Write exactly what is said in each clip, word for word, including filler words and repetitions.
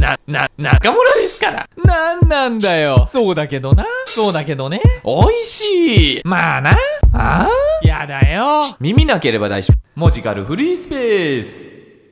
な、な、中村ですから。なんなんだよ。そうだけどな。そうだけどね。おいしい。まあな。ああやだよ。耳なければ大丈夫。モジカルフリースペース。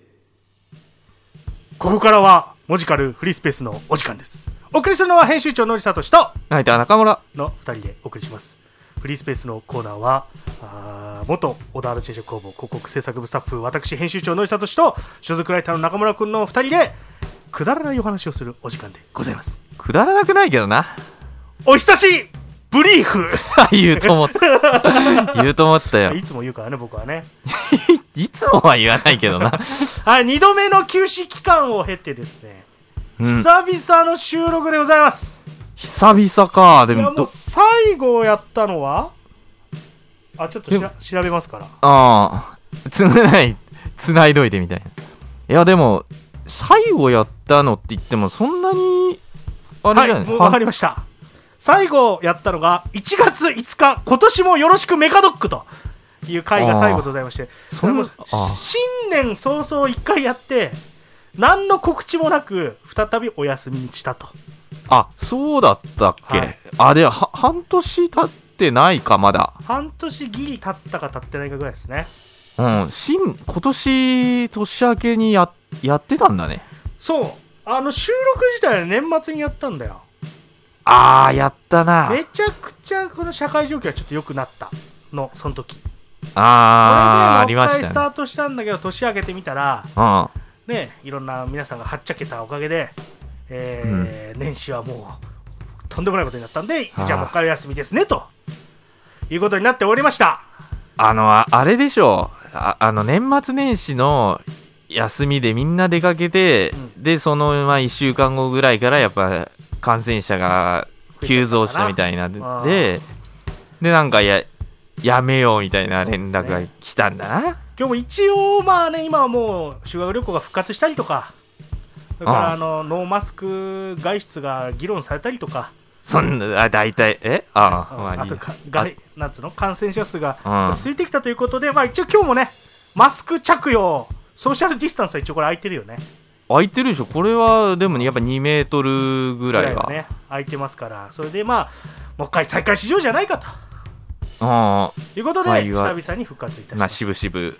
ここからはモジカルフリースペースのお時間です。お送りするのは編集長のりさとしとナイター中村のふたりでお送りします。フリースペースのコーナーはあ元小田原定食工房広告制作部スタッフ、私編集長のりさとしと所属ライターの中村くんのふたりでくだらないお話をするお時間でございます。 くだらなくないけどな。 お久しブリーフ言うと思った言うと思ったよ。 いつも言うからね、僕はねいつもは言わないけどなはい、にどめの休止期間を経てですね、うん、久々の収録でございます。 久々か。でも、 いやもう最後やったのはあ、ちょっとしら調べますから。 ああ、つないつないどいてみたいな。いやでも最後やったのって言ってもそんなにあれじゃない。 はい、もう分かりました。最後やったのがいちがついつか、今年もよろしくメカドックという回が最後でございまして、それも新年早々いっかいやって何の告知もなく再びお休みにしたと。 あ、そうだったっけ、はい、あ、では半年経ってないか。まだ半年ギリ経ったか経ってないかぐらいですね。 うん、新今年年明けに や, やってたんだね。 そう、あの収録自体は年末にやったんだよ。 あー、やったな。 めちゃくちゃこの社会状況はちょっと良くなったの、その時。 あー、 これでもう一回ススタートしたんだけど、年明けてみたら、うん、ね、いろんな皆さんがはっちゃけたおかげで、えーうん、年始はもうとんでもないことになったんで、じゃあもう一回お休みですねということになっておりました。 あの あ, あれでしょう、ああの年末年始の休みでみんな出かけて、うん、でそのまあいっしゅうかんごぐらいからやっぱ感染者が急増したみたいなんで、でなんかややめようみたいな連絡が来たんだな、ね、 今日も一応まあね、今はもう修学旅行が復活したりとか、それからあのノーマスク外出が議論されたりとか、 そんな、あ、大体えああ、 まあ、あとかがなんつうの、感染者数が落ち着いてきたということで、まあ、一応今日もねマスク着用、ソーシャルディスタンスは一応これ空いてるよね。 空いてるでしょこれは。でも、ね、やっぱにメートルぐらいは、 ね、空いてますから、それでまあもう一回再開しようじゃないかと、 あいうことで、まあ、久々に復活いたしました。 しぶしぶ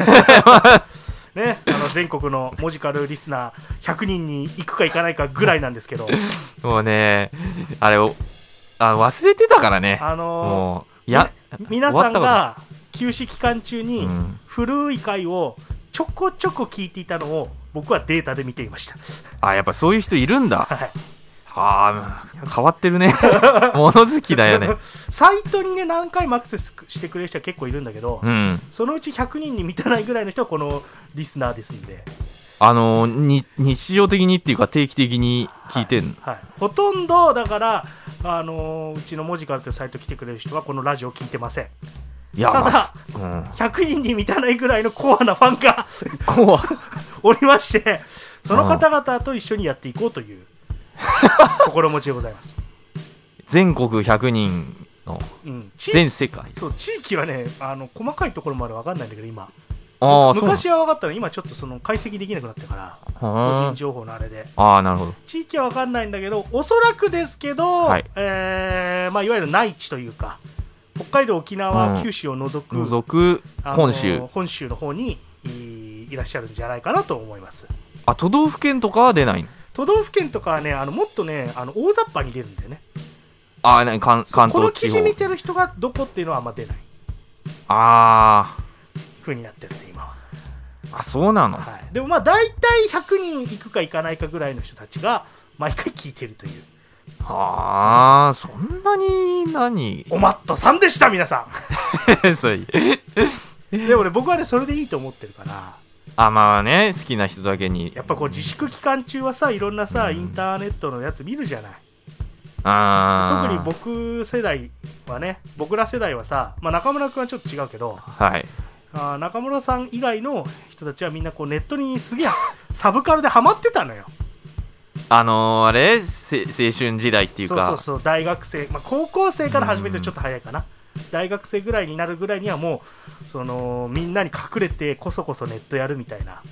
ね、あの全国のモジカルリスナーひゃくにんに行くか行かないかぐらいなんですけどもうね、あれをあ忘れてたからね、 あのー、 もうや、 ね、皆さんが休止期間中に古い回をちょこちょこ聞いていたのを僕はデータで見ていました。 あ、やっぱそういう人いるんだ。 はい、 はあ、変わってるね物好きだよね。 サイトにね何回もアクセスしてくれる人は結構いるんだけど、うん、そのうちひゃくにんに満たないぐらいの人はこのリスナーですんで、 あのに日常的にっていうか定期的に聞いてんの、 はいはい、ほとんどだから、あのうちのモジカルというサイト来てくれる人はこのラジオ聞いてません。 いや、 ただ、うん、ひゃくにんに満たないぐらいのコアなファンがコアおりまして、その方々と一緒にやっていこうという心持ちでございます。 全国ひゃくにんの、うん、全世界。 そう、地域はね、あの細かいところまで分かんないんだけど今、 あ昔は分かったの、今ちょっとその解析できなくなったから個人情報のあれで、 あ、なるほど、 地域は分かんないんだけど、おそらくですけど、はい、えーまあ、いわゆる内地というか北海道、沖縄、うん、九州を除く、 除く本州本州の方に い, いらっしゃるんじゃないかなと思います。 あ、都道府県とかは出ないの？ 都道府県とかはね、あのもっとね、あの大雑把に出るんだよね。 あ、ね、関, 関東地方。この記事見てる人がどこっていうのはあんま出ない、 あー風になってるね今は。 あ、そうなの、 はい、でもまあ大体ひゃくにん行くか行かないかぐらいの人たちが毎回聞いてるという。 はあ、そんなに何おマットさんでした、皆さんそうでもね、僕はねそれでいいと思ってるから。 あ、まあね、好きな人だけに。 やっぱこう自粛期間中はさ、いろんなさ、うん、インターネットのやつ見るじゃない。 あ、 特に僕世代はね、僕ら世代はさ、まあ、中村君はちょっと違うけど、 はい、 あ、中村さん以外の人たちはみんなこうネットにすげえサブカルでハマってたのよ。 あのー、あれ青春時代っていうか、 そうそうそう、大学生、まあ、高校生から始めてちょっと早いかな、大学生ぐらいになるぐらいにはもうそのみんなに隠れてこそこそネットやるみたいな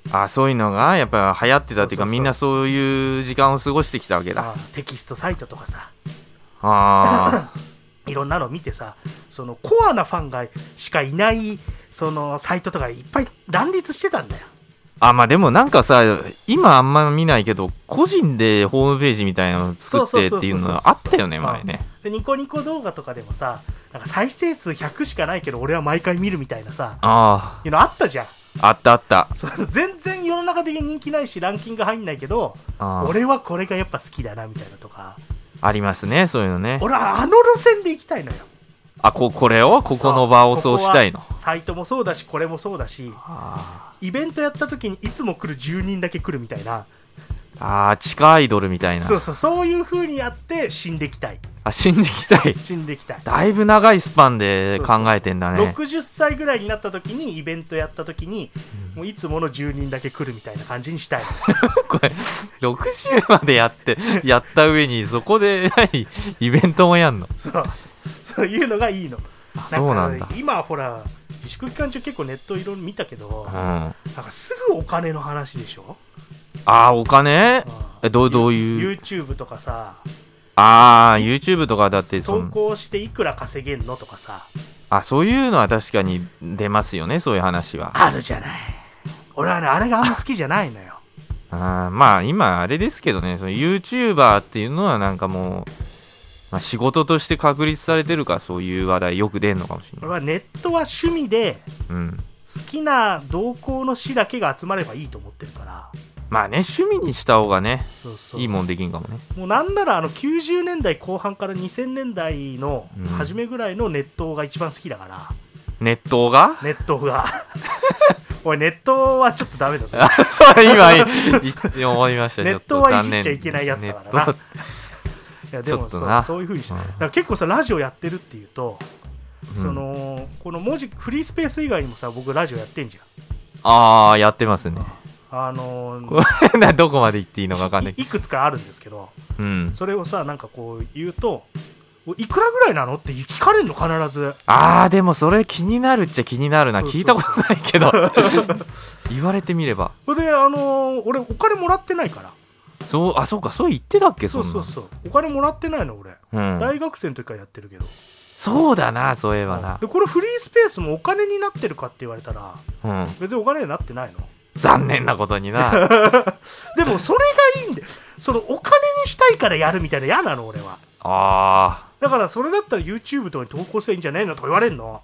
あ、そういうのがやっぱ流行ってたっていうか、 そうそうそう、 みんなそういう時間を過ごしてきたわけだ。 あテキストサイトとかさ、 あいろんなの見てさ、そのコアなファンがしかいないそのサイトとかいっぱい乱立してたんだよ。 あ、まあでもなんかさ、今あんま見ないけど、個人でホームページみたいなの作ってっていうのはあったよね、前ね。 でニコニコ動画とかでもさ、なんか再生数ひゃくしかないけど俺は毎回見るみたいなさ、 あいうのあったじゃん。 あ、あったあった。 その全然世の中的に人気ないしランキング入んないけど、 あ俺はこれがやっぱ好きだなみたいなとかありますね、そういうのね。 俺はあの路線で行きたいのよ。 あ、ここれをここの場をそうしたいの。 ここサイトもそうだしこれもそうだし、 あイベントやった時にいつも来るじゅうにんだけ来るみたいな、 あ、地下アイドルみたいな。 そうそう、そういう風にやって死んでいきたい。 あ、死んでいきたい。 死んでいきたい。 だいぶ長いスパンで考えてんだね。 ろくじゅっさいぐらいになった時にイベントやった時に、うん、もういつものじゅうにんだけ来るみたいな感じにしたいこれろくじゅうまでやってやった上にそこで何イベントもやんの。 そうそういうのがいいの。 そうなんだ。 今ほら自粛期間中結構ネットいろいろ見たけど、うん、なんかすぐお金の話でしょ。 ああ、お金、うん、え、どう、どういう YouTube とかさ、 ああ YouTube とかだって投稿していくら稼げんのとかさ、 あ、そういうのは確かに出ますよね、そういう話はあるじゃない。俺はねあれがあんま好きじゃないのよ。 あ、まあ今あれですけどね、その YouTuber っていうのはなんかもう、まあ、仕事として確立されてるから、そういう話題よく出るのかもしれない。 俺はネットは趣味で、 うん、 好きな同好の詩だけが集まればいいと思ってるから。 まあね、趣味にした方がね、 そうそういいもんできんかもね。 もうなんならあのきゅうじゅうねんだいこう半からにせんねんだいの初めぐらいのネットが一番好きだから、 うん、ネットがネットがおいネットはちょっとダメだぞ。 そう今思いました。 ネットはいじっちゃいけないやつだからな。いやでも そ, うそういう風にして、うん、だから結構さラジオやってるっていうと、うん、そのこの文字フリースペース以外にもさ僕ラジオやってんじゃん。 ああ、やってますね。 あのー、どこまで言っていいのか分かんない。 い, いくつかあるんですけど、 うん、 それをさなんかこう言うといくらぐらいなのって聞かれるの必ず。 ああ、でもそれ気になるっちゃ気になるな。聞いたことないけど言われてみれば。 それであのー、俺お金もらってないから。 そう、あ、そうか、そう言ってたっけ。 そうそうそう、お金もらってないの俺、うん、大学生の時からやってるけど。 そうだな、そういえばな。 でこれフリースペースもお金になってるかって言われたら、うん、別にお金になってないの。 残念なことになでもそれがいいんで、そのお金にしたいからやるみたいな嫌なの俺は。 ああ、 だからそれだったら YouTube とかに投稿していいんじゃないのとか言われるの。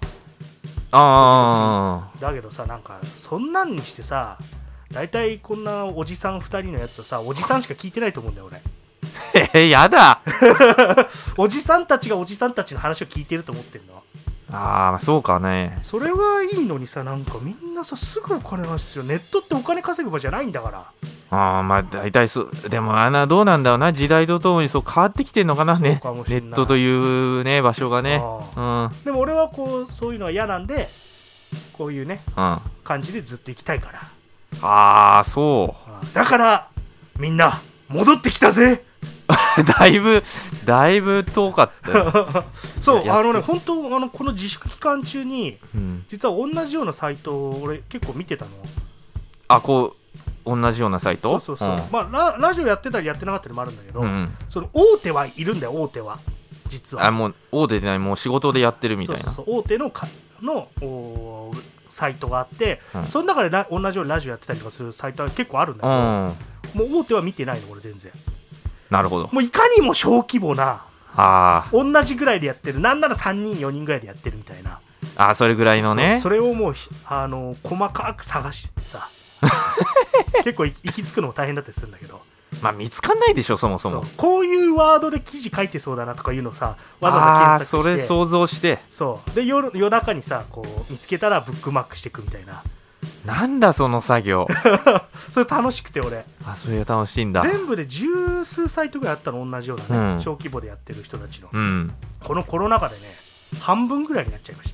ああ、 だけどさ、なんかそんなんにしてさ、大体こんなおじさんふたりのやつはさ、おじさんしか聞いてないと思うんだよ俺。 え、やだおじさんたちがおじさんたちの話を聞いてると思ってるの。 ああ、そうかね。 それはいいのにさ、なんかみんなさすぐお金の話ですよ。ネットってお金稼ぐ場じゃないんだから。 ああ、まあ大体そう。でもあのどうなんだろうな、時代とともにそう変わってきてんのかなね。ネットというね場所がね。うん、 でも俺はこうそういうのは嫌なんで、こういうね、うん、感じでずっと行きたいから。 ああ、そう。 だからみんな戻ってきたぜ。 だいぶだいぶ遠かったよそうあのね、本当あのこの自粛期間中に、うん、実は同じようなサイトを俺結構見てたの。 あ、こう同じようなサイト。 そうそうそう、うん、まあ ラ, ラジオやってたりやってなかったりもあるんだけど、うん、その大手はいるんだよ。大手は実はあ、もう大手じゃない、もう仕事でやってるみたいな。 そうそうそう、大手のかのサイトがあって、うん、その中でラ同じようにラジオやってたりとかするサイトは結構あるんだけど、うん、もう大手は見てないの俺全然。 なるほど。 もういかにも小規模な、 あ、 同じぐらいでやってる、なんならさんにんよにんぐらいでやってるみたいな。 あ、それぐらいのね。 そ, それをもうあの細かく探しててさ結構行き着くのも大変だったりするんだけど、 まあ見つかんないでしょそもそも。 そうこういうワードで記事書いてそうだなとかいうのをさ、わざわざ検索して、 あ、それ想像して、 そうで 夜, 夜中にさこう見つけたらブックマークしていくみたいな。 なんだその作業それ楽しくて俺。 あ、それが楽しいんだ。 全部で十数サイトぐらいあったの、同じようなね、うん、小規模でやってる人たちの、うん、このコロナ禍でね半分ぐらいになっちゃいました。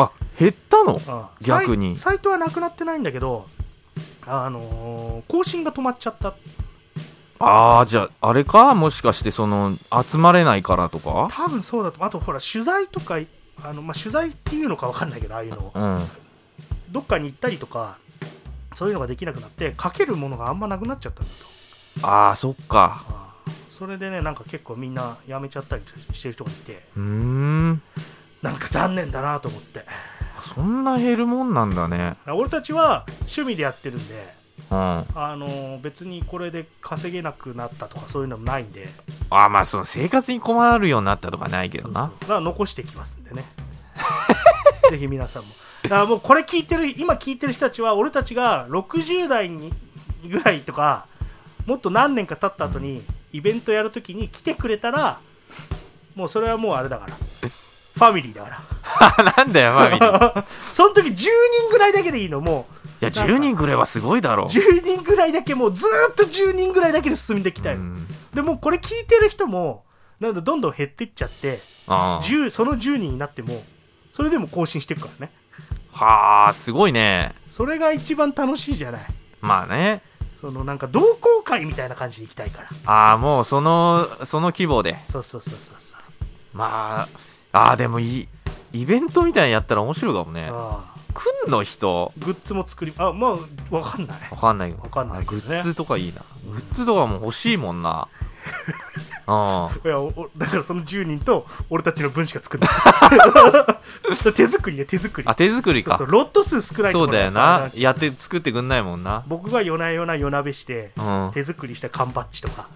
あ、減ったの、 うん、 逆に。 サイトはなくなってないんだけど、あのー、更新が止まっちゃった。 ああ、じゃああれか、もしかしてその集まれないからとか。 多分そうだと。あとほら取材とかあの、まあ、取材っていうのか分かんないけど、ああいうの、うん、どっかに行ったりとかそういうのができなくなってかけるものがあんまなくなっちゃったんだと。 ああそっか。 あそれでねなんか結構みんなやめちゃったりしてる人がいて、 うーん、 なんか残念だなと思って。 そんな減るもんなんだね。 俺たちは趣味でやってるんで、 うん、ああのー別にこれで稼げなくなったとかそういうのもないんで、 あまあその生活に困るようになったとかないけどな。 そうそうだから残していきますんでねぜひ皆さんもだからもうこれ聞いてる今聞いてる人たちは俺たちがろくじゅう代にぐらいとかもっと何年か経った後にイベントやるときに来てくれたらもうそれはもうあれだからファミリーだからなんだよファミリーその時じゅうにんぐらいだけでいいの。もういやじゅうにんぐらいはすごいだろ。 じゅうにんぐらいだけもうずーっとじゅうにんぐらいだけで進んでいきたいの、うん、でもうこれ聞いてる人もなんだどんどん減っていっちゃってじゅうそのじゅうにんになってもそれでも更新していくからね。 はあすごいね。 それが一番楽しいじゃない。 まあね、 そのなんか同好会みたいな感じで行きたいから。 ああもうそのその規模で。 そうそうそうそうそう。 まあああでもいイベントみたいなのやったら面白いかもね。あ来んの人グッズも作りあまあわかんないわかんないよ。 わかんないけどね。 グッズとかいいな。グッズとかも欲しいもんなあいやおだからそのじゅうにんと俺たちの分しか作んない手作りや手作り。 あ手作りか。 そうそうロット数少ないところ。 そうだよな。やって作ってくんないもんな。 僕が夜な夜な夜鍋して、うん、手作りした缶バッジとか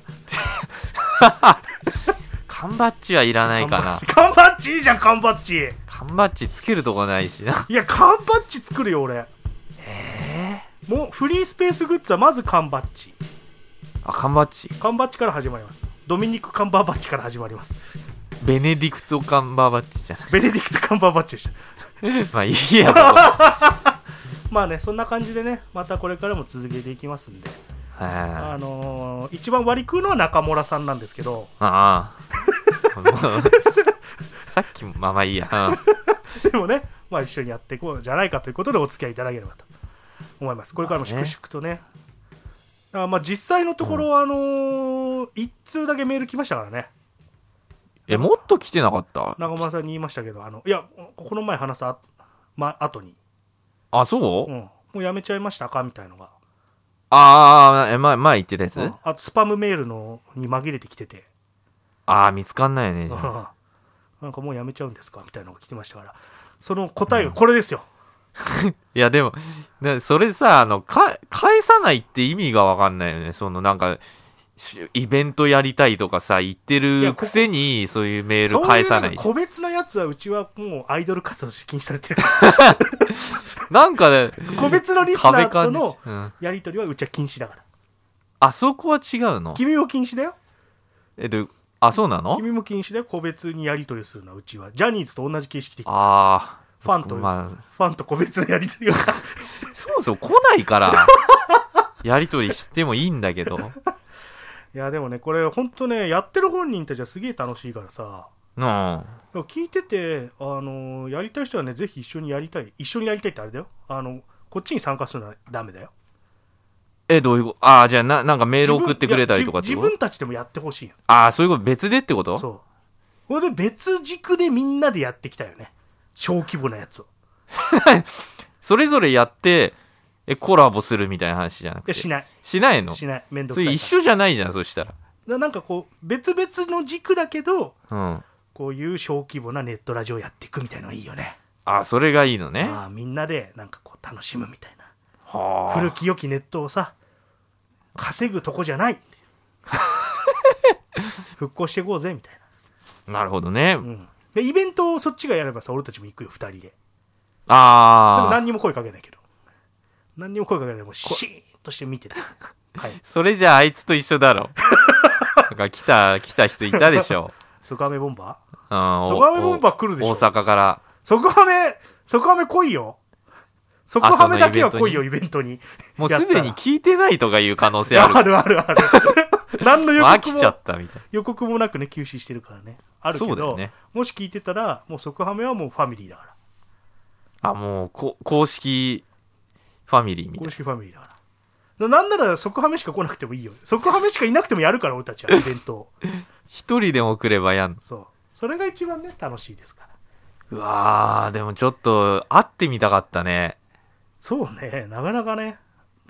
缶バッジはいらないかな。 缶バッジいいじゃん。缶バッジ缶バッジつけるとこないしな。 いや缶バッジ作るよ俺。 えー、もうフリースペースグッズはまず缶バッジ。 あ缶バッジ缶バッジから始まります。ドミニク・カンバーバッジから始まります。 ベネディクト・カンバーバッジじゃない。 ベネディクト・カンバーバッジでしたまあいいやまあねそんな感じでねまたこれからも続けていきますんで、あのー、一番割り食うのは中村さんなんですけど、 ああさっきもまあまあいいや、 うん、でもね、まあ、一緒にやっていこうじゃないかということでお付き合いいただければと思います。これからも粛々とね、あまあ実際のところ、うん、あのー、一通だけメール来ましたからね。 えもっと来てなかった？ 中村さんに言いましたけど、あのいやこの前話すあ、ま、後にあそう、 うん、もうやめちゃいましたかみたいのがああ前前言ってたやつ、うん、 あとスパムメールのに紛れてきててああ見つかんないよねじゃあなんかもうやめちゃうんですかみたいなのが来てましたから、その答えがこれですよ、 うん、いやでもそれさあのか返さないって意味が分かんないよね。そのなんかイベントやりたいとかさ言ってるくせにそういうメール返さない。そういう個別のやつはうちはもうアイドル活動して禁止されてるなんかね個別のリスナーとのやり取りはうちは禁止だから、うん、 あそこは違うの？ 君も禁止だよ。 えっとあそうなの？ 君も禁止だよ。個別にやり取りするのはうちはジャニーズと同じ形式的。 ああファンと、まあ、ファンと個別のやり取りをそもそも来ないからやり取りしてもいいんだけどいやでもねこれ本当ねやってる本人たちはすげえ楽しいからさ、 うん、 聞いててあのやりたい人はねぜひ一緒にやりたい一緒にやりたいってあれだよ、あのこっちに参加するのはダメだよ。 えどういうこと？ああじゃあななんかメール送ってくれたりとかって自分、自分たちでもやってほしいよ。 ああそういうこと別でってこと？ そうこれで別軸でみんなでやってきたよね、小規模なやつをそれぞれやってえコラボするみたいな話じゃなくて。 いやしないしないの？ しない。めんどくさい。 それ一緒じゃないじゃん。そしたらだなんかこう別々の軸だけど、 うん、 こういう小規模なネットラジオやっていくみたいなのがいいよね。 あそれがいいのね。 あみんなでなんかこう楽しむみたいな。 はあ、 古き良きネットをさ稼ぐとこじゃない復興していこうぜみたいな。なるほどね、 うん、でイベントをそっちがやればさ俺たちも行くよふたりで。 ああでも何にも声かけないけど何にも声かけないでもうシーンとして見てる、はい、 それじゃああいつと一緒だろなんか来た来た人いたでしょソカメボンバー、うん、 ソカメボンバー来るでしょ。 大阪からソカメソカメ来いよ。ソカメだけは来いよイベントに。 もうすでに聞いてないとかいう可能性ある。 あるあるある何の予告も飽きちゃったみたい予告もなくね休止してるからねあるけど、そうだよね、もし聞いてたらもうソカメはもうファミリーだから。 あもうこ公式ファミリーみたいな。 公式ファミリーだから。なんなら即ハメしか来なくてもいいよ。即ハメしかいなくてもやるから俺たちはイベント一人でも来ればやん。 そうそれが一番ね楽しいですから。 うわーでもちょっと会ってみたかったね。 そうねなかなかね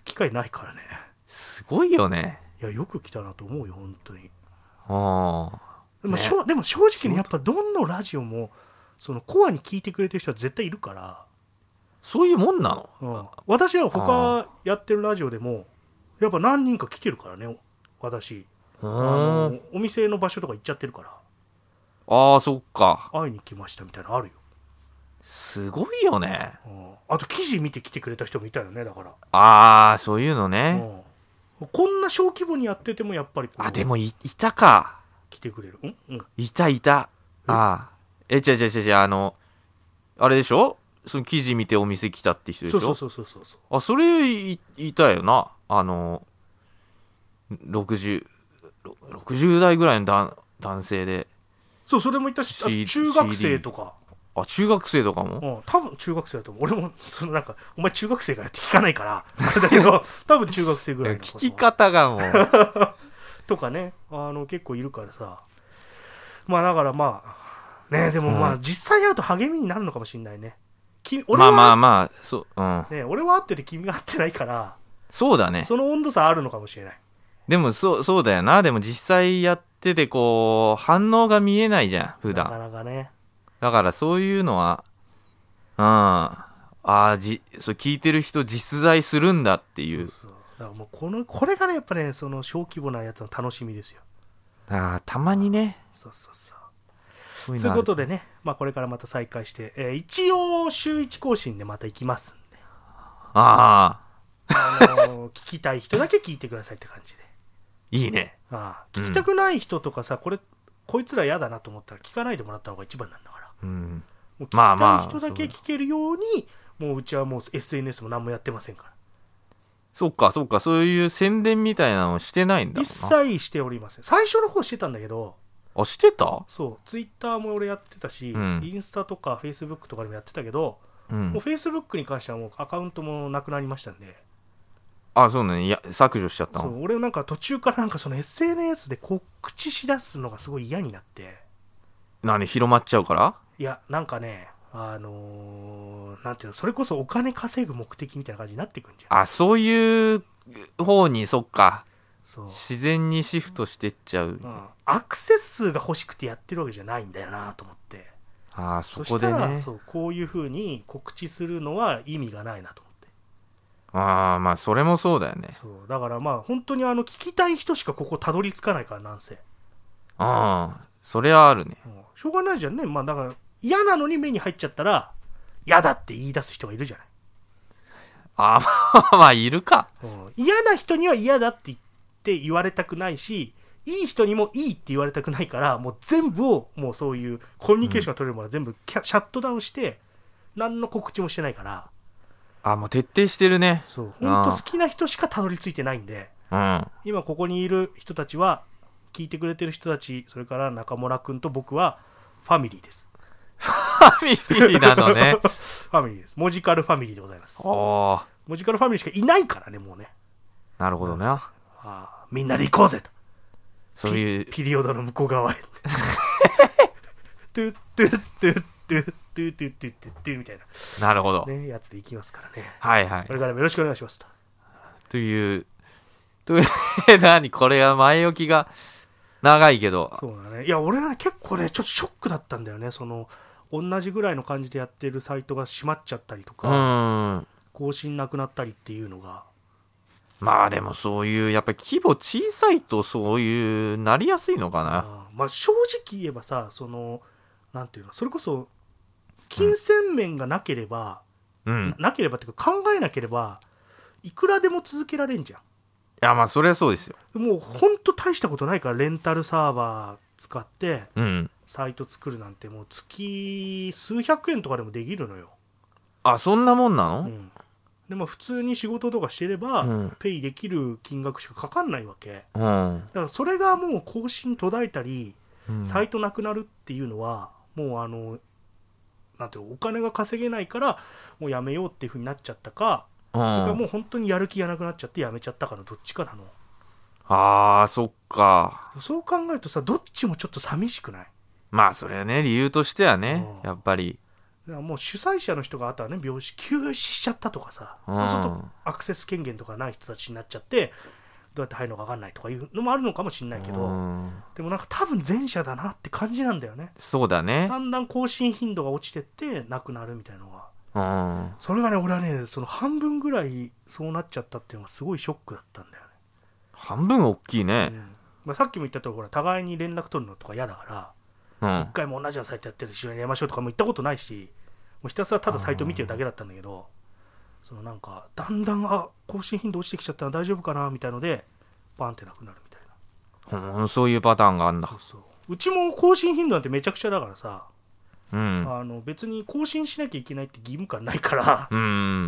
機会ないからね。 すごいよね。 いやよく来たなと思うよ本当に。 ああ。 でも、 ね、 しょでも正直にやっぱどのラジオもそのコアに聞いてくれてる人は絶対いるから。 そういうもんなの、 うん、私は他やってるラジオでもやっぱ何人か来てるからね私。あのお店の場所とか行っちゃってるから。 ああそっか。 会いに来ましたみたいなのあるよ。 すごいよね、 うん、あと記事見て来てくれた人もいたよねだから。 ああそういうのね、 うん、こんな小規模にやっててもやっぱりあでも い, いたか来てくれる。ん、うん、 いたいた。ああえ違う違う違う違うあのあれでしょ、その記事見てお店来たって人でしょ。 そうそうそうそうそう。 あそれ い, いたよな。あのろくじゅう、ろくじゅう代ぐらいのだ男性で。 そうそれもいたし、あ中学生とか。 あ中学生とかも、 うん、多分中学生だと思う。俺もそのなんかお前中学生がやって聞かないからあれだけど多分中学生ぐらいの聞き方がもうとかね、あの結構いるからさ。まあだからまあね、でもまあ実際会うと励みになるのかもしれないね。俺はまあまあまあそう、うんね、俺は会ってて君が会ってないからそうだね。 その温度差あるのかもしれない。 でもそうそうだよな。でも実際やっててこう反応が見えないじゃん普段。 なかなかね。 だからそういうのはうんああじそう聞いてる人実在するんだっていう。 そうそうだからもうこのこれがねやっぱねその小規模なやつの楽しみですよ。 ああたまにね。 そうそうそう。 そういうということでね、まあ、これからまた再開して、えー、一応週いち更新でまた行きますんで、 ああのー、聞きたい人だけ聞いてくださいって感じで。 いいね。 ああ聞きたくない人とかさ、うん、これこいつら嫌だなと思ったら聞かないでもらった方が一番なんだから、 うん、 もう聞きたい人だけ聞けるように、まあまあ、もううちはもう エスエヌエス も何もやってませんから。 そっかそっかそういう宣伝みたいなのしてないんだもんな。一切しておりません。最初の方してたんだけど。 あしてた？ そうツイッターも俺やってたし、うん、インスタとかフェイスブックとかでもやってたけど、うん、もうフェイスブックに関してはもうアカウントもなくなりましたんで。 あそうね、いや削除しちゃったの。 そう俺なんか途中からなんかその エスエヌエス で告知しだすのがすごい嫌になって。 何広まっちゃうから？ いやなんかねあのー、なんていうのそれこそお金稼ぐ目的みたいな感じになってくんじゃん。 あそういう方にそっかそう自然にシフトしてっちゃう、うん、 アクセス数が欲しくてやってるわけじゃないんだよなと思って。 あそこでねそしたらそうこういう風に告知するのは意味がないなと思って。 ああまあそれもそうだよね。 そうだからまあ本当にあの聞きたい人しかここたどり着かないからなんせ。 ああそれはあるね、 うん、しょうがないじゃんね。まあだから嫌なのに目に入っちゃったら嫌だって言い出す人がいるじゃない。 ああまあいるか、 うん、嫌な人には嫌だって言って言われたくないしいい人にもいいって言われたくないからもう全部をもうそういうコミュニケーションが取れるものは全部キャシャットダウンして何の告知もしてないから。 あもう徹底してるね。 そう本当好きな人しかたどり着いてないんで、 うん、 今ここにいる人たちは聞いてくれてる人たちそれから中村くんと僕はファミリーです。 ファミリーなのねファミリーです。モジカルファミリーでございます。 おモジカルファミリーしかいないからねもうね。 なるほどね。 ああみんなで行こうぜとそういうピ, ピリオドの向こう側へトゥットゥットゥットゥットゥットゥットゥットゥットゥッみたいななるほど、 ね、やつで行きますからね。 はいはい。 これからもよろしくお願いしますとというという何これは前置きが長いけど。 そうだね。いや俺ね結構ねちょっとショックだったんだよね。その同じぐらいの感じでやってるサイトが閉まっちゃったりとか、うん、更新なくなったりっていうのが。 まあでもそういうやっぱり規模小さいとそういうなりやすいのかな。 あまあ正直言えばさそのなんていうのそれこそ金銭面がなければ、うん、な, なければっていうか考えなければいくらでも続けられんじゃん。 いやまあそれはそうですよ。 もうほんと大したことないからレンタルサーバー使ってサイト作るなんてもう月数百円とかでもできるのよ。 あそんなもんなの、うん、 でも普通に仕事とかしてれば、うん、ペイできる金額しかかかんないわけ、うん、だからそれがもう更新途絶えたり、うん、サイトなくなるっていうのはもうあのなんていうお金が稼げないからもうやめようっていう風になっちゃったか、うん、それからもう本当にやる気がなくなっちゃってやめちゃったかのどっちかなの。 あーそっか。 そう考えるとさどっちもちょっと寂しくない？ まあそれはね理由としてはね、うん、やっぱりもう主催者の人があとはね病死休止しちゃったとかさ、 うん、 そうするとアクセス権限とかない人たちになっちゃってどうやって入るのか分かんないとかいうのもあるのかもしれないけど、うん、でもなんか多分前者だなって感じなんだよね。 そうだね。 だんだん更新頻度が落ちてってなくなるみたいなのが、 うん、 それがね俺はねその半分ぐらいそうなっちゃったっていうのがすごいショックだったんだよね。 半分大きいね、 うんまあ、さっきも言ったとおり互いに連絡取るのとか嫌だから一、うん、回も同じようなサイトやってるし一緒にやりましょうとかも言ったことないし、もうひたすらただサイト見てるだけだったんだけど、そのなんかだんだんあ更新頻度落ちてきちゃったら大丈夫かなみたいのでバンってなくなるみたいな、 うん、そういうパターンがあるんだ。 そうそううちも更新頻度なんてめちゃくちゃだからさ、 うん、 あの別に更新しなきゃいけないって義務感ないから、 うん、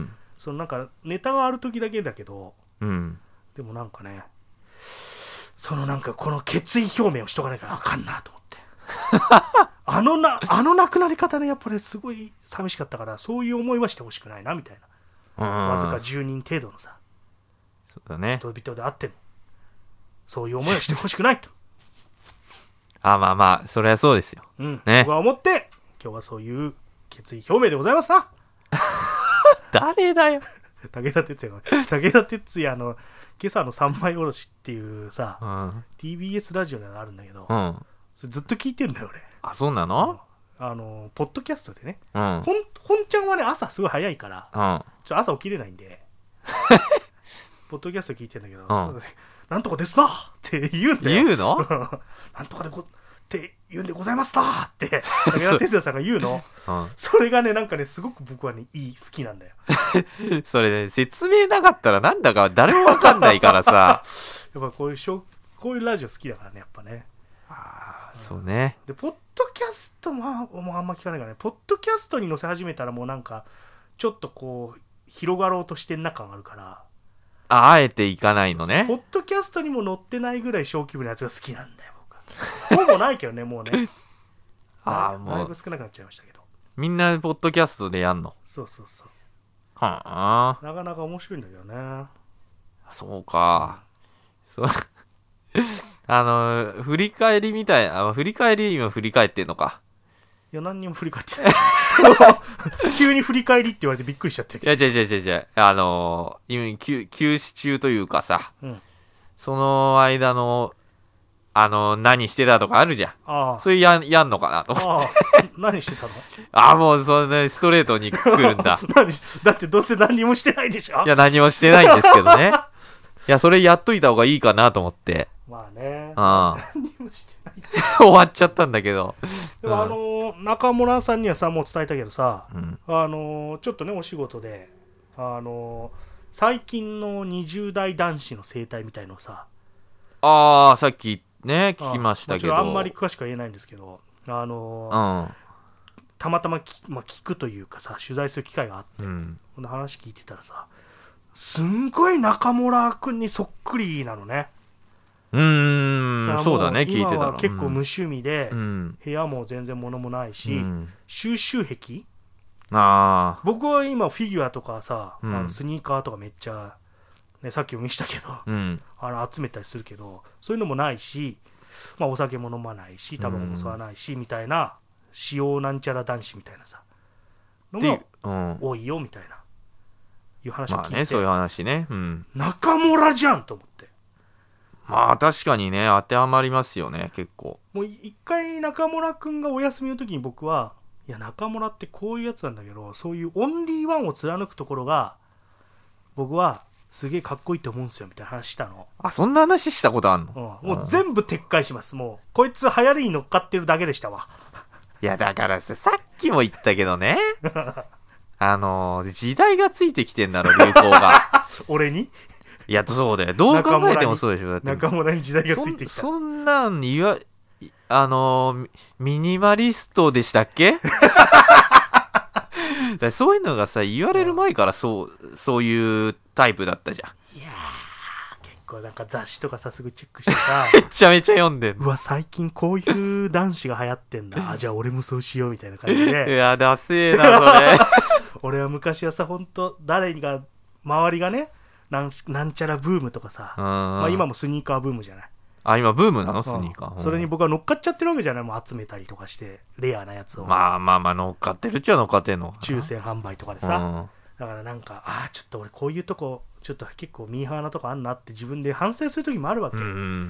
そのなんかネタがある時だけだけど、 うん、 でもなんかねそのなんかこの決意表明をしとかなきゃあかんなと思ってあのなあの亡くなり方ねやっぱりすごい寂しかったから、そういう思いはしてほしくないなみたいな、わずかじゅうにん程度のさそうだね人々であってもそういう思いはしてほしくないとあまあまあそれはそうですよ、 うんね、 僕は思って今日はそういう決意表明でございますな誰だよ武田鉄矢が武田鉄矢の今朝の三枚おろしっていうさ、うん、ティービーエス ラジオがあるんだけど、うん、それずっと聞いてるんだよ俺。 あそうなの、 うん、あのポッドキャストでね、 うん、 ほん本ちゃんはね朝すごい早いから、 うん、 ちょ朝起きれないんでポッドキャスト聞いてるんだけど、うん、そうね、なんとかですなって言うんだよ。 言うのなんとかでこって言うんでございますなって武田鉄矢さんが言うのうん、 それがねなんかねすごく僕はねいい好きなんだよそれね説明なかったらなんだか誰もわかんないからさやっぱこういうショこういうラジオ好きだからねやっぱね。 ああそうね。 でポッドキャストももうあんま聞かないからね。ポッドキャストに載せ始めたらもうなんかちょっとこう広がろうとしてんな感あるから、 ああえていかないのね。 ポッドキャストにも載ってないぐらい小規模なやつが好きなんだよ僕ほぼないけどねもうねああもうだいぶ少なくなっちゃいましたけど、 みんなポッドキャストでやんの。 そうそうそう、 はあなかなか面白いんだけどね。 そうか、うん、そうあの振り返りみたいな、振り返り今振り返ってんのか。 いや何にも振り返ってない急に振り返りって言われてびっくりしちゃってる。 いや違う違う違う違う、あの今休休止中というかさ、うん、その間のあの何してたとかあるじゃん。ああそれややんのかなと思って。 あ何してたのああもうそんなストレートに来るんだ何だってどうせ何にもしてないでしょ。 いや何もしてないんですけどねいやそれやっといた方がいいかなと思って。 まあね、 ああ何にもしてない終わっちゃったんだけど。 でもあのー、中村さんにはさもう伝えたけどさ、 うん、 あのー、ちょっとねお仕事であのー、最近のにじゅう代男子の生態みたいのをさ、 ああさっきね聞きましたけど、 あ, あんまり詳しくは言えないんですけど、あのーうん、たまたまき、まあ、聞くというかさ取材する機会があって、うん、この話聞いてたらさすんごい中村君にそっくりなのね。 うーんそうだね聞いてたら。 今は結構無趣味で、 うん、 部屋も全然物もないし、うん、収集癖、 あ僕は今フィギュアとかさ、 うん、 あのスニーカーとかめっちゃ、ね、さっきも見したけど、 うん、あの集めたりするけどそういうのもないし、まあ、お酒も飲まないしタバコも吸わないし、うん、みたいな使用なんちゃら男子みたいなさのが多いよみたいないう話を聞いて、 まあね、そういう話ね、うん、 中村じゃんと思って。 まあ確かにね当てはまりますよね結構。 もう一回中村くんがお休みの時に僕はいや中村ってこういうやつなんだけどそういうオンリーワンを貫くところが僕はすげえかっこいいと思うんですよみたいな話したの。 あそんな話したことあんの、 うん、もう全部撤回します。もうこいつ流行りに乗っかってるだけでしたわ。 いやだからささっきも言ったけどねあの時代がついてきてんだろ流行が俺にいやそうだよどう考えてもそうでしょ。だって中村に時代がついてきた。 そ, そんなん言わあのミニマリストでしたっけだそういうのがさ言われる前からそうそういうタイプだったじゃん。 いやー結構なんか雑誌とかさすぐチェックしてさめちゃめちゃ読んでんの。 うわ最近こういう男子が流行ってんだあじゃあ俺もそうしようみたいな感じでいやダセーなそれ俺は昔はさほんと誰が周りがねなんなんちゃらブームとかさ、まあ、今もスニーカーブームじゃない。 あ、今ブームなのスニーカー、 うん、それに僕は乗っかっちゃってるわけじゃない。もう集めたりとかしてレアなやつを、 まあまあまあ乗っかってるっちゃ乗っかってんの抽選販売とかでさ、 うん、 だからなんかああちょっと俺こういうとこちょっと結構ミーハーなとこあんなって自分で反省する時もあるわけ、 うん、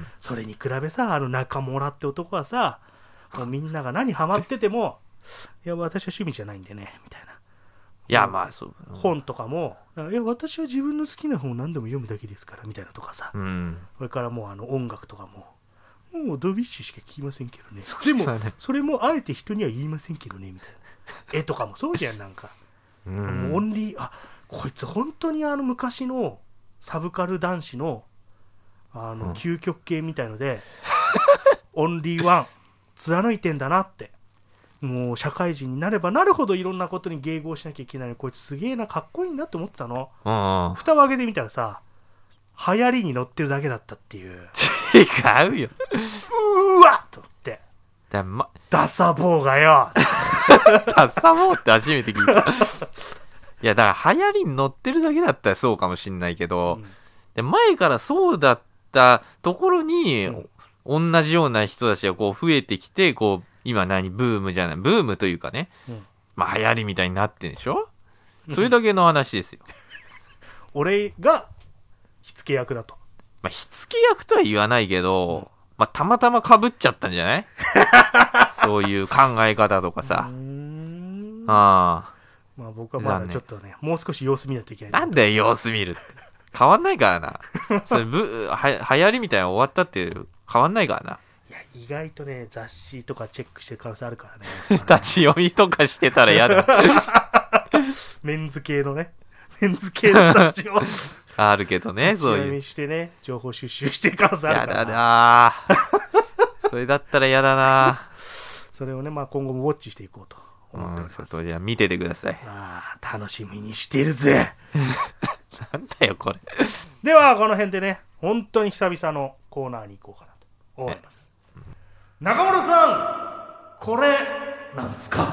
それに比べさあの中村って男はさもうみんなが何ハマっててもいや私は趣味じゃないんでねみたいな、 いやまあそう、 本とかもいや私は自分の好きな本を何でも読むだけですからみたいなとかさ、 うん、 それからもうあの音楽とかももうドビュッシーしか聴きませんけどね、でもそれもあえて人には言いませんけどねみたいな絵とかもそうじゃんなんか、 うん、 もうオンリーあこいつ本当にあの昔のサブカル男子のあの究極系みたいので、うん、オンリーワン貫いてんだなって、もう社会人になればなるほどいろんなことに迎合しなきゃいけないのにこいつすげえなかっこいいなって思ってたの、 うん、 蓋を開けてみたらさ流行りに乗ってるだけだったっていう。 違うよ。 うーわっと思ってだ、ま、 ダサ坊がよダサ坊って初めて聞いた。いやだから流行りに乗ってるだけだったらそうかもしんないけど、うん、で前からそうだったところに、うん、同じような人たちがこう増えてきてこう今何ブームじゃないブームというかね、うん、まあ流行りみたいになってんでしょ、うん、それだけの話ですよ。 俺が火付け役だと。 まあ火付け役とは言わないけど、うん、まあたまたま被っちゃったんじゃないそういう考え方とかさ。うーん、ああ。 まあ僕はまだちょっとね、もう少し様子見ないといけない。 なんだよ様子見るって。変わんないからな。それぶは流行りみたいなの終わったって変わんないからな。 いや意外とね雑誌とかチェックしてる可能性あるからね。 立ち読みとかしてたら嫌だ。 メンズ系のね、メンズ系の雑誌をあるけどね、そういう。立ち読みしてね、情報収集してる可能性あるから。 やだな。それだったら嫌だな。 それをね、まあ今後もウォッチしていこうと思ってます。 うん、ちょっとじゃあ見ててください。 ああ、楽しみにしてるぜ。 なんだよこれ。 ではこの辺でね、本当に久々のコーナーに行こうかなと思います。中村さん、これなんすか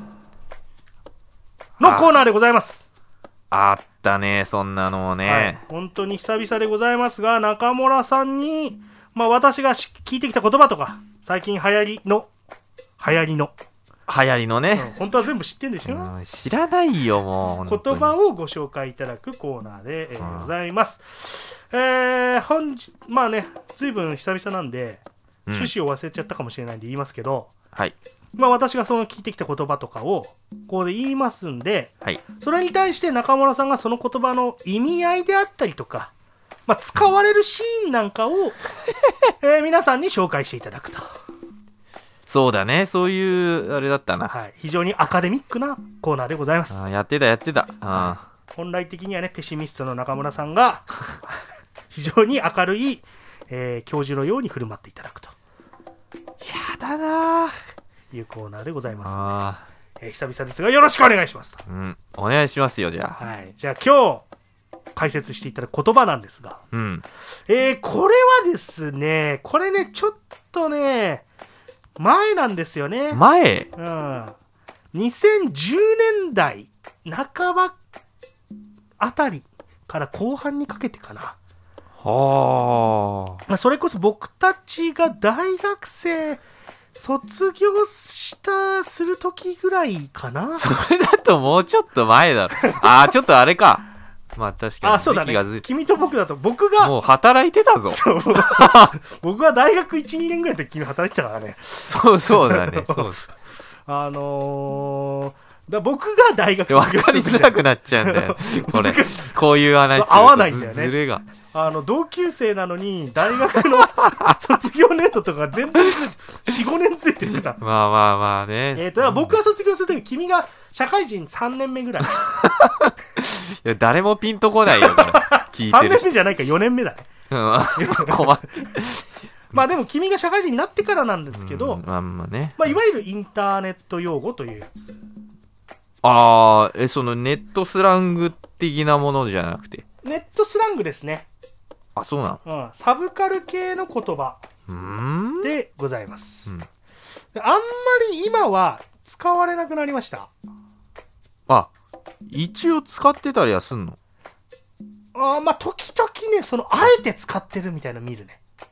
のコーナーでございます。 あったね、そんなのもね、はい、 本当に久々でございますが、中村さんに、まあ、私が聞いてきた言葉とか最近流行りの流行りの流行りのね、 うん、本当は全部知ってんでしょ、 うん、知らないよもう言葉をご紹介いただくコーナーで、えーうん、ございます。えー、本日まあね随分久々なんで、うん、趣旨を忘れちゃったかもしれないんで言いますけど、 はい、 まあ、私がその聞いてきた言葉とかをここで言いますんで、 はい、 それに対して中村さんがその言葉の意味合いであったりとか、まあ、使われるシーンなんかを、えー、皆さんに紹介していただくと。 そうだね、そういうあれだったな、 はい、非常にアカデミックなコーナーでございます。 あ、やってたやってた、あ、 はい、本来的にはねペシミストの中村さんが非常に明るい、えー、教授のように振る舞っていただくとやだないうコーナーでございます、 あ、 えー、久々ですがよろしくお願いしますと、 うん、お願いしますよ。じゃあ、 はい、じゃあ今日解説していただく言葉なんですが、 うん、 えー、これはですね、これねちょっとね前なんですよね。 前、 うん、にせんじゅうねんだい半ばあたりから後半にかけてかな。 はあ、 それこそ僕たちが大学生卒業したする時ぐらいかな。 それだともうちょっと前だろ。ああ、ちょっとあれか。まあ確かに。 あ、そうだね。君と僕だと僕がもう働いてたぞ。 そう僕は大学いち、にねんぐらいの時君働いてたからね。 そうそうだね。そうあのー、だ僕が大学卒業する分かりづらくなっちゃうんだよ。これこういう話すると合わないんだよね。 ずれが。 あの同級生なのに大学の卒業年度とか全然よん、ごねんずれてるから。 まあまあまあね。 えーと、僕が卒業するとき君が社会人さんねんめぐらい。いや誰もピンとこないよこれ。聞いてる。 さんねんめじゃないかよねんめだね。 うん、困る。 まあでも君が社会人になってからなんですけど、 うん、まあまあね。 まあいわゆるインターネット用語というやつ。 ああ、え、そのネットスラング的なものじゃなくて。 ネットスラングですね。 あ、そうなの、 うん、サブカル系の言葉でございます、うん、あんまり今は使われなくなりました。 あ、一応使ってたりはすんの？ あ、まあ時々ね、そのあえて使ってるみたいなの見るね。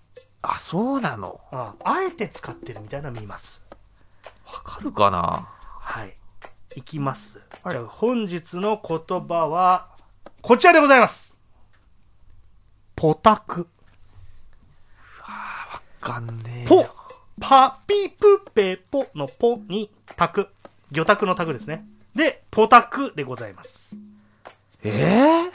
あ、そうなの。 ああえて使ってるみたいなの見ます。 わかるかな。 はい。いきます。 はい、 じゃあ本日の言葉はこちらでございます。ポタク。 わかんねえ。 ポ、パピプペポのポにタク。魚拓のタクですね。で、ポタクでございます。 えー、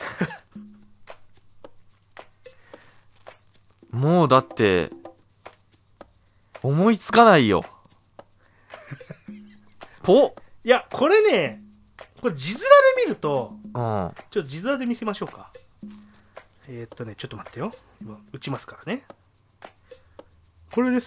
もうだって思いつかないよ。ポいや、これね、これ字面で見ると、 うん、 ちょっと字面で見せましょうか。えー、っとね、ちょっと待ってよ。今打ちますからね。これです。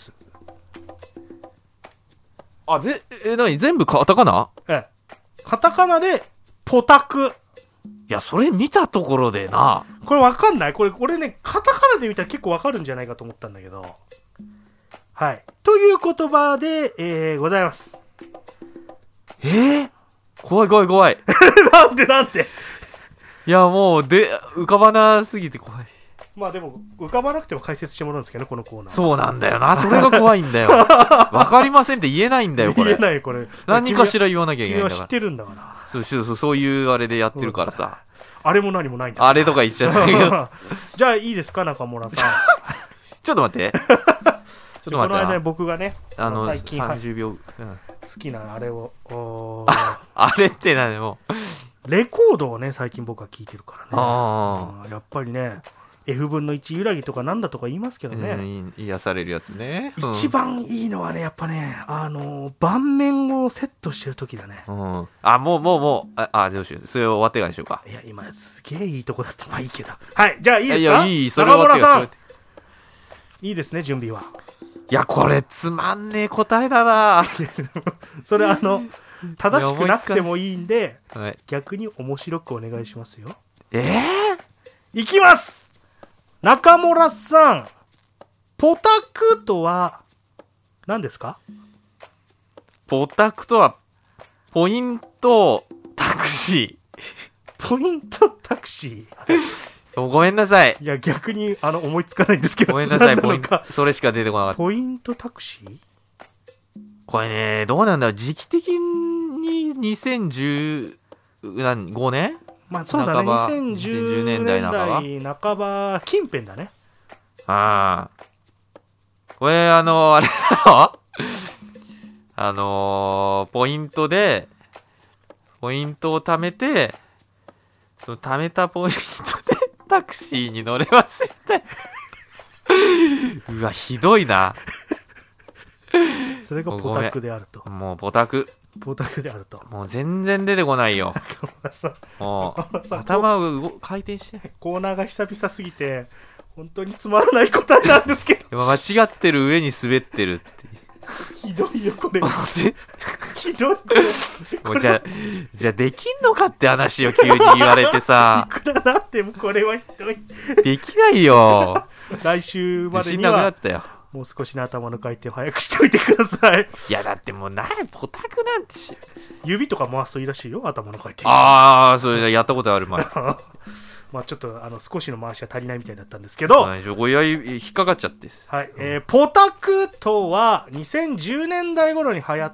あ、ぜ、え、なに全部カタカナ？ ええ。カタカナで、ポタク。 いや、それ見たところでな。 これわかんない？これ、これね、カタカナで見たら結構わかるんじゃないかと思ったんだけど。はい。という言葉で、えー、ございます。 えー、怖い怖い怖い。 なんでなんでいや、もう、で、浮かばなすぎて怖い。 まあでも、浮かばなくても解説してもらうんですけどね、このコーナー。 そうなんだよな。それが怖いんだよ。わかりませんって言えないんだよ、これ。 言えない、これ。 何かしら言わなきゃいけないんだから。 君は知ってるんだから。 そうそうそう、そういうあれでやってるからさ。 あれも何もないんだ。 あれとか言っちゃったけど。 じゃあいいですか、中村さん。 ちょっと待って。ちょっと待ってな。 この間に僕がね、 あの、 最近さんじゅうびょう。うん、 好きなあれを、おあれって何もうレコードをね、最近僕は聴いてるからね。 あやっぱりね、F 分のいち揺らぎとかなんだとか言いますけどね。 うん、癒されるやつね。 一番いいのはね、やっぱね、あの、盤面をセットしてる時だね。 うん。あ、もうもうもう、あ、あどうしよう。それ終わってからにしようか。 いや、今すげえいいとこだった。まあいいけど。はい、じゃあいいですか？ いや、いい、それ終わってから。 いいですね、準備は。 いや、これつまんねえ答えだな。 それあの、正しくなくてもいいんで、 はい、 逆に面白くお願いしますよ。 えー、いきます。中村さん、ポタクとは何ですか？ ポタクとは、ポイントタクシー。ポイントタクシー。ごめんなさい。 いや、逆にあの思いつかないんですけど。 ごめんなさい、ポイント。それしか出てこなかった。 ポイントタクシー？ これね、どうなんだろう。時期的ににせんじゅうごねん？ まあそうだね、にせんじゅうねんだい半ば近辺だね。 ああ。これ、あの、あれだろあのー、ポイントで、ポイントを貯めて、その貯めたポイントでタクシーに乗れ忘れた。うわ、ひどいな。 それがポタクであると。 もうポタク。 ポタクであると。 もう全然出てこないよ。もう頭が回転して。 コーナーが久々すぎて本当につまらない答えなんですけど。 間違ってる上に滑ってるって。 ひどいよこれ。ひどいこれ。 もうじゃあじゃあできんのかって話を急に言われてさ。 いくらなってもこれはひどい。 できないよ。 来週までに自信なくなはったよ。 もう少しの頭の回転を早くしておいてください。 いやだってもうなポタクなんてし指とか回すといいらしいよ、頭の回転。 ああ、それやったことある前。 まあちょっとあの少しの回しは足りないみたいだったんですけど、 はい、親指引っかかっちゃってす。 はい、えー、ポタクとはにせんじゅうねんだい頃に流行った、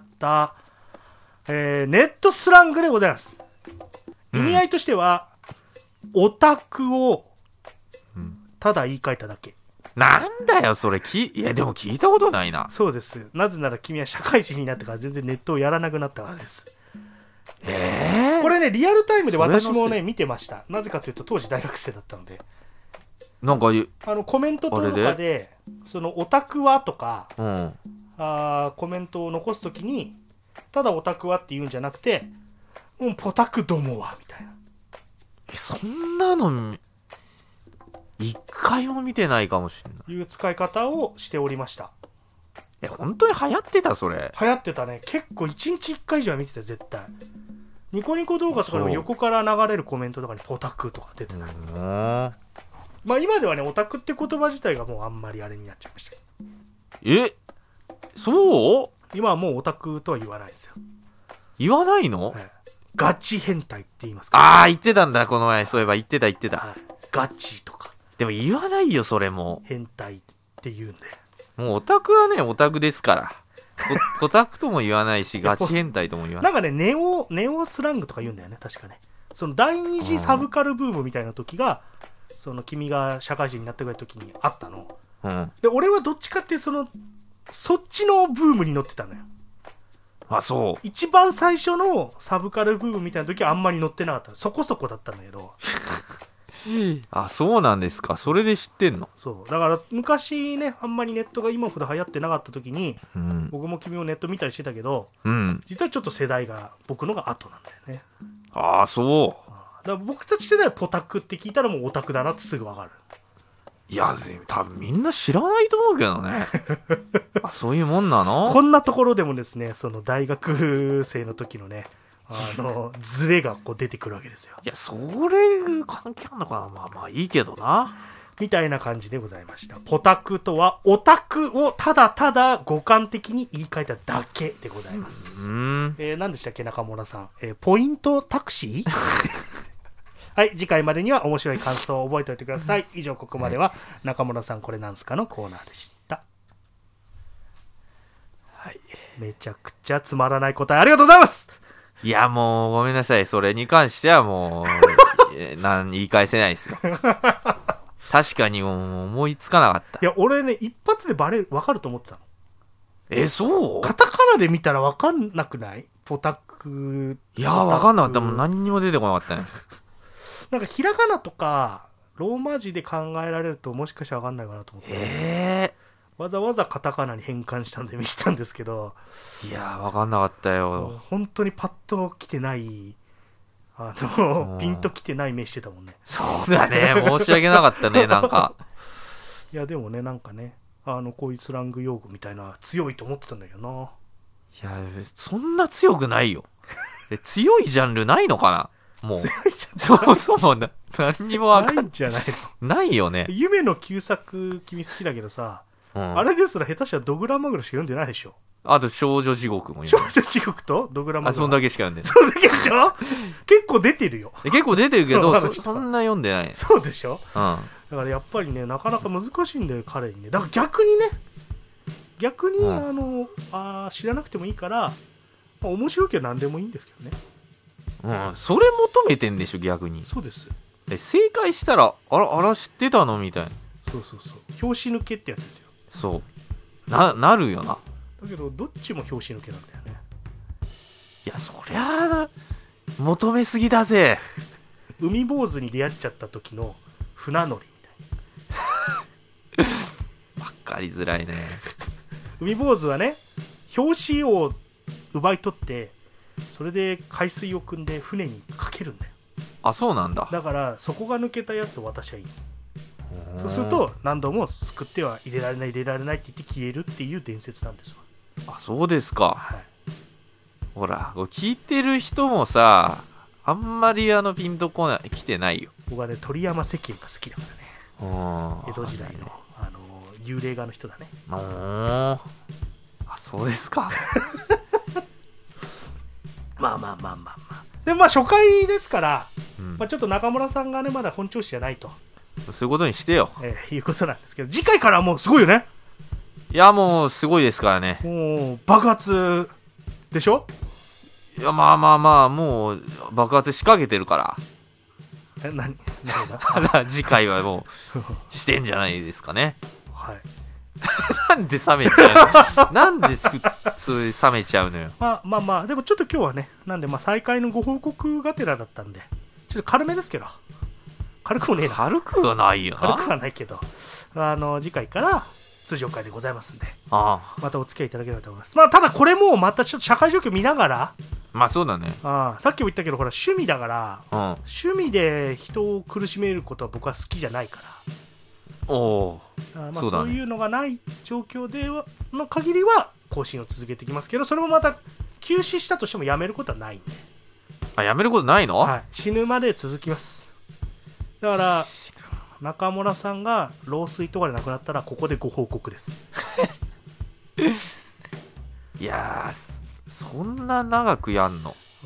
えー、ネットスラングでございます。意味合いとしては、うん、オタクをただ言い換えただけ。 なんだよそれきいやでも聞いたことないな。 そうです。なぜなら君は社会人になってから全然ネットをやらなくなったからです。 えー、 これねリアルタイムで私もね見てました。なぜかというと当時大学生だったので、 なんかあのコメントとかでそのオタクはとか、 うん、 あコメントを残すときにただオタクはって言うんじゃなくて、うん、ポタクどもはみたいな。 えそんなの一回も見てないかもしれない。 いう使い方をしておりました。 え本当に流行ってたそれ。 流行ってたね。結構いちにちいっかい以上は見てた絶対。ニコニコ動画とかでも横から流れるコメントとかにポタクとか出てたり。まあ今ではねオタクって言葉自体がもうあんまりあれになっちゃいました。 えそう？ 今はもうオタクとは言わないですよ。 言わないの？ はい、ガチ変態って言いますか。 ああ言ってたんだこの前。そういえば言ってた言ってた、 はい、ガチとか。 でも言わないよそれも。 変態って言うんで。 もうオタクはねオタクですからオタクとも言わないしガチ変態とも言わなない。なんかねネオネオスラングとか言うんだよね確かね。その第二次サブカルブームみたいな時が、その君が社会人になってくる時にあったの、 うん、 で俺はどっちかっていうそのそっちのブームに乗ってたのよ。 あ、そう。 一番最初のサブカルブームみたいな時はあんまり乗ってなかった。そこそこだったんだけどあ、そうなんですか。それで知ってんの。 そうだから昔ねあんまりネットが今ほど流行ってなかった時に、 うん、 僕も君もネット見たりしてたけど、 うん、 実はちょっと世代が僕のが後なんだよね。 ああ、そう。 だから僕たち世代はポタクって聞いたらもうオタクだなってすぐ分かる。 いや多分みんな知らないと思うけどねあ、そういうもんなの。 こんなところでもですね、その大学生の時のねあのズレがこう出てくるわけですよ。 いや、それ関係あんのかな。まあまあいいけどなみたいな感じでございました。ポタクとはオタクをただただ五感的に言い換えただけでございます。 うん、 えー、何でしたっけ中村さん、えー、ポイントタクシーはい、次回までには面白い感想を覚えておいてください。以上、ここまでは中村さんこれなんすかのコーナーでした。はい、めちゃくちゃつまらない答えありがとうございます。 いや、もうごめんなさい。それに関してはもうなん言い返せないですよ確かにもう思いつかなかった。 いや俺ね一発でバレる分かると思ってたの。 え、そう？ カタカナで見たら分かんなくない？ポタク。 いや分かんなかった。もう何にも出てこなかったねなんかひらがなとかローマ字で考えられるともしかしたら分かんないかなと思って、 えー、わざわざカタカナに変換したんで見せたんですけど、 いや分かんなかったよ。 本当にパッと来てないあのピンと来てない目してたもんね。 そうだね、申し訳なかったねなんかいやでもねなんかねあのこういうスラング用語みたいな強いと思ってたんだけどな。 いやそんな強くないよ強いジャンルないのかな。もう強いじゃん。 そもそもな何にもわかんないんじゃないの。 ないよね。 夢の旧作君好きだけどさ、うん、あれですら下手したらドグラマグラしか読んでないでしょ。 あと少女地獄も読んで少女地獄とドグラマグラ。 あ、そんだけしか読んでない。 それだけでしょ結構出てるよ。 結構出てるけど そ, そんな読んでない。 そうでしょ、うん、 だからやっぱりねなかなか難しいんだよ彼にね。だから逆にね逆に、うん、あのあ知らなくてもいいから、まあ、面白ければ何でもいいんですけどね。 うん、それ求めてんでしょ逆に。 そうですよ。 え正解したらあらあら知ってたのみたいな。 そうそうそう表紙抜けってやつですよ。 そうななるよな。 だけどどっちも表紙抜けなんだよね。 いやそりゃあ求めすぎだぜ海坊主に出会っちゃった時の船乗りみたいな分かりづらいね。 海坊主はね表紙を奪い取ってそれで海水を汲んで船にかけるんだよ。 あ、そうなんだ。 だからそこが抜けたやつを私はいい。そうすると何度もすくっては入れられない入れられないって言って消えるっていう伝説なんですわ。あ、そうですか、 はい、 ほら聞いてる人もさあんまりあのピンとこない来てないよ。 僕はね鳥山石燕が好きだからね。江戸時代のあの幽霊画の人だね。 あそうですかまあまあまあまあまあでまあ初回ですから、 うんまあ、ちょっと中村さんがねまだ本調子じゃないとそういうことにしてよ、 えー、いうことなんですけど次回からはもうすごいよね。 いやもうすごいですからね。 もう爆発でしょ。 いやまあまあまあもう爆発仕掛けてるから。 え何何だ次回はもうしてんじゃないですかねはいなんで冷めちゃうなんでそれ冷めちゃうのよ。 まあまあまあでもちょっと今日はねなんでまあ再開のご報告がてらだったんでちょっと軽めですけど軽くもねえな。 軽くはないよな。 軽くはないけどあの次回から通常回でございますんでああまたお付き合いいただければと思います。まあただこれもまたちょっと社会状況見ながらまあそうだね。 あさっきも言ったけどほら趣味だから、 うん、 趣味で人を苦しめることは僕は好きじゃないからおおまあ、そういうのがない状況ではの限りは更新を続けていきますけどそれもまた休止したとしてもやめることはないんで。 あやめることないの、 はい、死ぬまで続きます。だから中村さんが老衰とかで亡くなったらここでご報告ですいやそんな長くやんの、うん、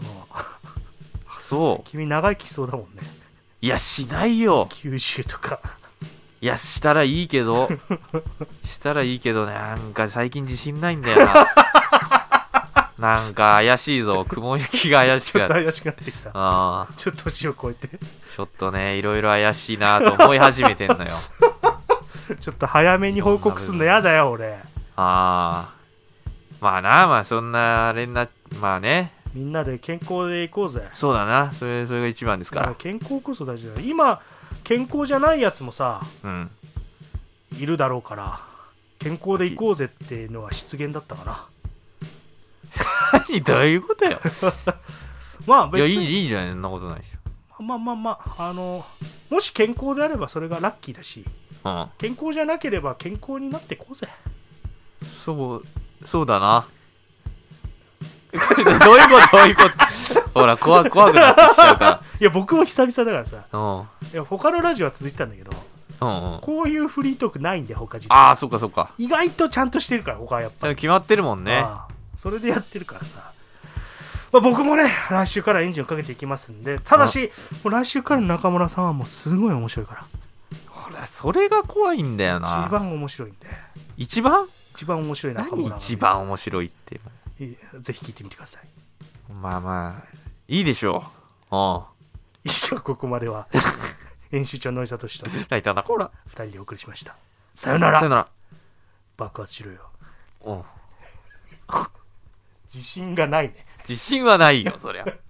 あそう君長生きしそうだもんね。 いやしないよきゅうじゅうとかいやしたらいいけどしたらいいけどなんか最近自信ないんだよななんか怪しいぞ、雲行きが怪しくなってちょっと怪しくなってきた。 あちょっと年を超えてちょっとねいろいろ怪しいなと思い始めてんのよちょっと早めに報告すんのやだよ俺。 ああまあな、まあそんなあれにな、まあね、 みんなで健康でいこうぜ。 そうだな、それそれが一番ですから。 健康こそ大事だよ。今健康じゃないやつもさ、 うん、 いるだろうから、健康でいこうぜっていうのは失言だったかな。 何どういうことよまあ別にいやいいいいじゃない、そんなことないですよ。 まあまあまああのもし健康であればそれがラッキーだし、 うん、 健康じゃなければ健康になっていこうぜ。 そうそうだなどういうことどういうことほら怖怖くなってきちゃうかいや僕も久々だからさ、 ら、うん、 いや他のラジオは続いてたんだけど、 うんうん、 こういうフリートークないんで他実ああそっかそっか、 意外とちゃんとしてるから他はやっぱり決まってるもんね。 ああそれでやってるからさ、まあ、僕もね来週からエンジンをかけていきますんで、ただしもう来週からの中村さんはもうすごい面白いから、 ほらそれが怖いんだよな。 一番面白いんで、 一番一番面白い中村何が一番面白いってぜひ聞いてみてください。 まあまあいいでしょう。うん以上ここまでは編集長の井里氏とライターだこらふたりでお送りしました。さよなら。 さよなら。 爆発しろよ。 うん自信がないね。 自信はないよそりゃ